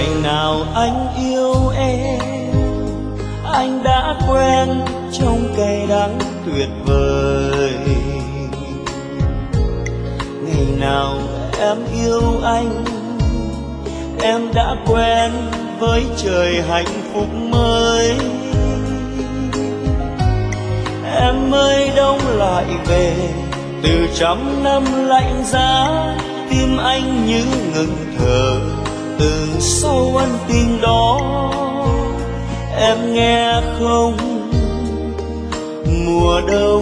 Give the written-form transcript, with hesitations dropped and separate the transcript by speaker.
Speaker 1: ngày nào anh yêu em, anh đã quen trong cay đắng tuyệt vời. Ngày nào em yêu anh, em đã quen với trời hạnh phúc mới. Em ơi đông lại về, từ trăm năm lạnh giá, tim anh như ngừng thở từ sau ân tình đó. Em nghe không, mùa đông